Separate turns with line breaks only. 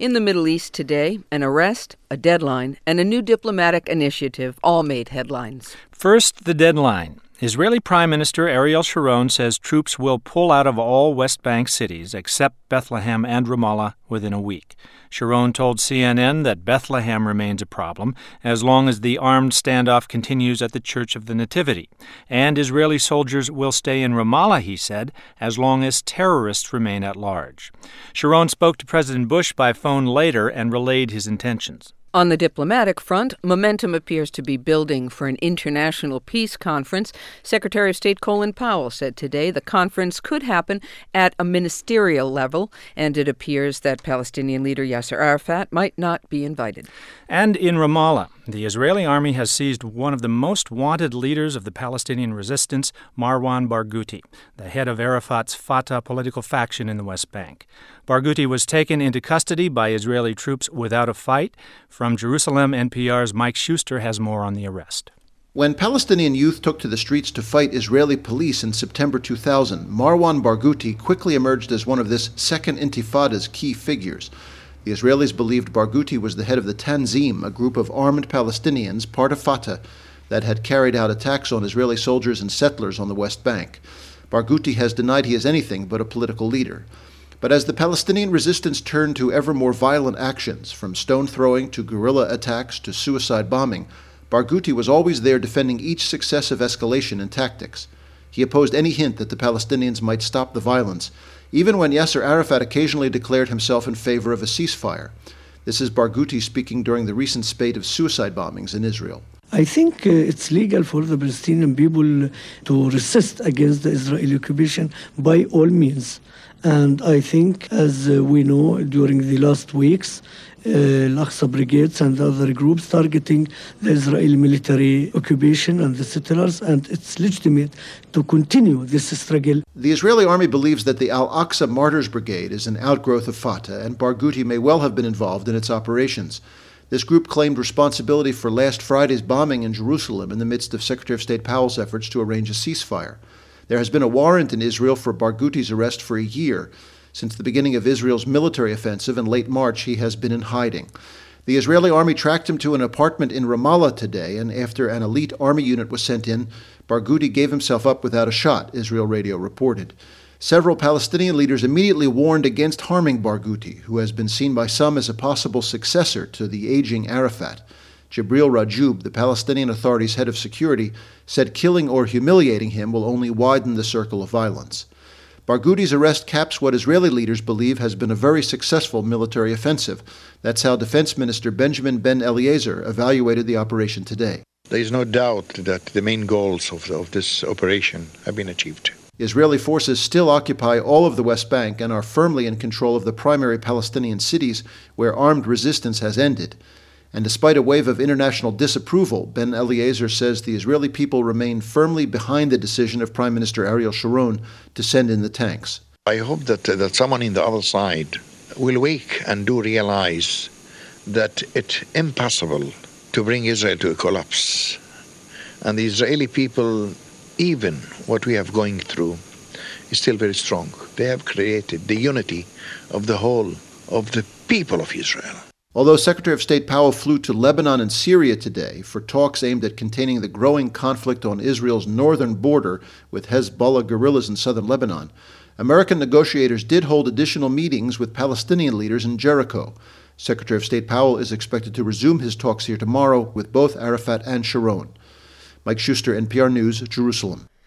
In the Middle East today, an arrest, a deadline, and a new diplomatic initiative all made headlines.
First, the deadline. Israeli Prime Minister Ariel Sharon says troops will pull out of all West Bank cities except Bethlehem and Ramallah within a week. Sharon told CNN that Bethlehem remains a problem as long as the armed standoff continues at the Church of the Nativity. And Israeli soldiers will stay in Ramallah, he said, as long as terrorists remain at large. Sharon spoke to President Bush by phone later and relayed his intentions.
On the diplomatic front, momentum appears to be building for an international peace conference. Secretary of State Colin Powell said today the conference could happen at a ministerial level, and it appears that Palestinian leader Yasser Arafat might not be invited.
And in Ramallah, the Israeli army has seized one of the most wanted leaders of the Palestinian resistance, Marwan Barghouti, the head of Arafat's Fatah political faction in the West Bank. Barghouti was taken into custody by Israeli troops without a fight. From Jerusalem, NPR's Mike Schuster has more on the arrest.
When Palestinian youth took to the streets to fight Israeli police in September 2000, Marwan Barghouti quickly emerged as one of this Second Intifada's key figures. The Israelis believed Barghouti was the head of the Tanzim, a group of armed Palestinians, part of Fatah, that had carried out attacks on Israeli soldiers and settlers on the West Bank. Barghouti has denied he is anything but a political leader. But as the Palestinian resistance turned to ever more violent actions, from stone throwing to guerrilla attacks to suicide bombing, Barghouti was always there defending each successive escalation in tactics. He opposed any hint that the Palestinians might stop the violence, even when Yasser Arafat occasionally declared himself in favor of a ceasefire. This is Barghouti speaking during the recent spate of suicide bombings in Israel.
I think it's legal for the Palestinian people to resist against the Israeli occupation by all means. And I think, as we know, during the last weeks, Al-Aqsa brigades and other groups targeting the Israeli military occupation and the settlers, and it's legitimate to continue this struggle.
The Israeli army believes that the Al-Aqsa Martyrs Brigade is an outgrowth of Fatah, and Barghouti may well have been involved in its operations. This group claimed responsibility for last Friday's bombing in Jerusalem in the midst of Secretary of State Powell's efforts to arrange a ceasefire. There has been a warrant in Israel for Barghouti's arrest for a year. Since the beginning of Israel's military offensive in late March, he has been in hiding. The Israeli army tracked him to an apartment in Ramallah today, and after an elite army unit was sent in, Barghouti gave himself up without a shot, Israel Radio reported. Several Palestinian leaders immediately warned against harming Barghouti, who has been seen by some as a possible successor to the aging Arafat. Jibril Rajoub, the Palestinian Authority's head of security, said killing or humiliating him will only widen the circle of violence. Barghouti's arrest caps what Israeli leaders believe has been a very successful military offensive. That's how Defense Minister Benjamin Ben-Eliezer evaluated the operation today.
There is no doubt that the main goals of this operation have been achieved.
Israeli forces still occupy all of the West Bank and are firmly in control of the primary Palestinian cities where armed resistance has ended. And despite a wave of international disapproval, Ben-Eliezer says the Israeli people remain firmly behind the decision of Prime Minister Ariel Sharon to send in the tanks.
I hope that someone in the other side will wake and do realize that it's impossible to bring Israel to a collapse. And the Israeli people, even what we have going through, is still very strong. They have created the unity of the whole of the people of Israel.
Although Secretary of State Powell flew to Lebanon and Syria today for talks aimed at containing the growing conflict on Israel's northern border with Hezbollah guerrillas in southern Lebanon, American negotiators did hold additional meetings with Palestinian leaders in Jericho. Secretary of State Powell is expected to resume his talks here tomorrow with both Arafat and Sharon. Mike Schuster, NPR News, Jerusalem.